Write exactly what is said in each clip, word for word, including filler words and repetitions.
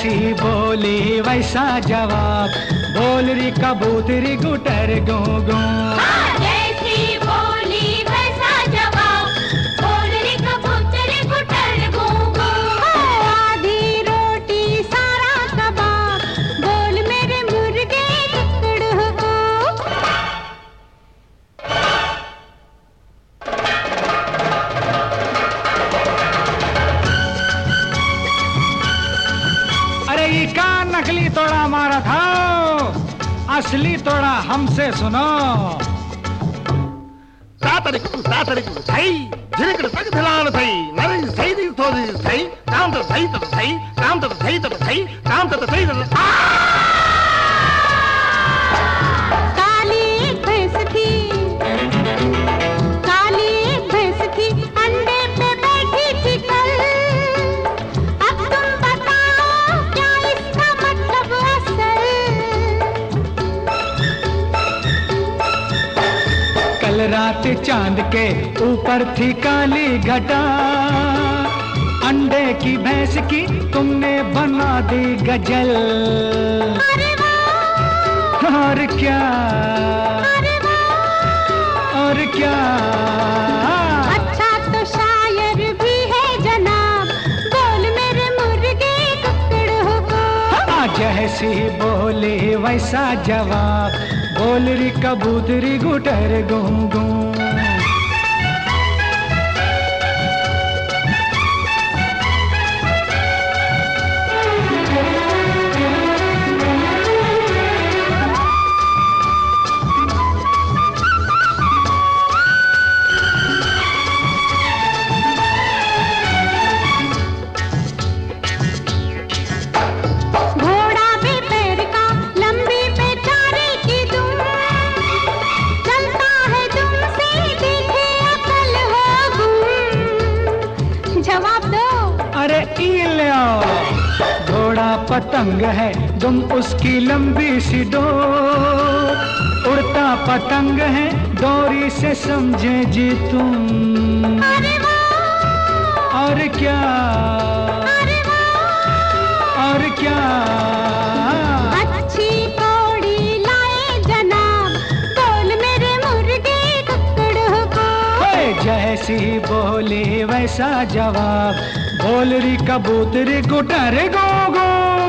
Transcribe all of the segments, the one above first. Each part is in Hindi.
जैसी बोली वैसा जवाब, बोल री कबूतरी गुटर गो गो। जैसी बोली वैसा जवाब, बोल री कबूतरी गुटर गो गो। आधी रोटी सारा कबाब, बोल मेरे मुर्गे कुकड़ को। अरे ये का नकली तोड़ा मारा था, असली तोड़ा हमसे सुनो। सातरिक सातरिक सही झिरकड़ तक धिलान सही नरी सही दी थोड़ी सही काम तो सही तो सही काम तो सही तो सही काम तो सही तो काली एक भैंस थी, काली एक भैंस थी, अंडे पे बैठी थी कल। अब तुम बताओ क्या इसका मतलब असल। कल रात चांद के ऊपर थी काली घटा, अंडे की भैंस की तुमने बना दी गजल। अरे वाह, और क्या, अरे वाह, और क्या। अच्छा तो शायर भी है जनाब, बोल मेरे मुर्गे कुकड़ को। हाँ, जैसी बोली वैसा जवाब, बोल री कबूतरी गुटर गूं गूं। घोड़ा भी पैर का, लंबी पे चारे की दुम, चलता है दुम से देखे अकल हो गुम। जवाब दो। अरे ई लो, घोड़ा पतंग है, तुम उसकी लंबी सी डोर, उड़ता पतंग है, डोरी से समझे जी तुम। अरे वाह, और क्या, अरे वाह, और क्या। अच्छी कौड़ी लाए जनाब, बोल मेरे मुर्गे कुकड़ को। ओए, जैसी बोली वैसा जवाब, बोल री कबूतरी गुटर गो गो।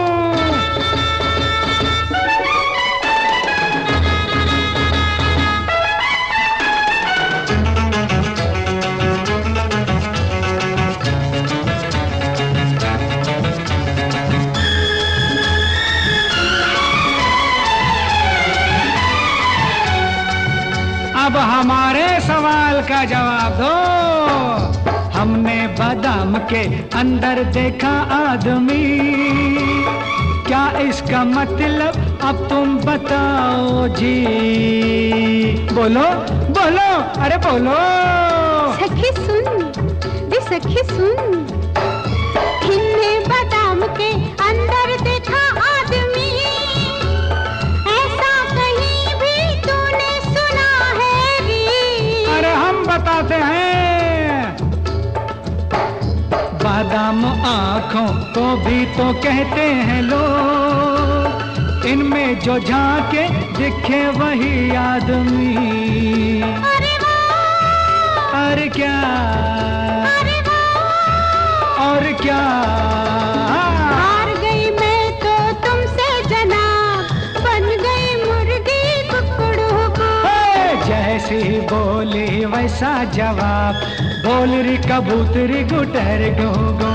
अब हमारे सवाल का जवाब दो। हमने बादाम के अंदर देखा आदमी, क्या इसका मतलब अब तुम बताओ जी। बोलो बोलो, अरे बोलो। सखी सुन, दे सखी सुन, हमने बादाम के अंदर देखा आदमी, ऐसा कहीं भी तूने सुना है री। अरे हम बताते हैं। बादाम आँखों को भी तो कहते हैं लोग, इनमें जो झांके दिखे वही आदमी। अरे वाह, और क्या, अरे वाह, और क्या। हार गई मैं तो तुमसे जनाब, बन गई मुर्गी कुकड़ों को। हे, जैसी बोली वैसा जवाब, बोल री कबूतरी गुटर गो गो।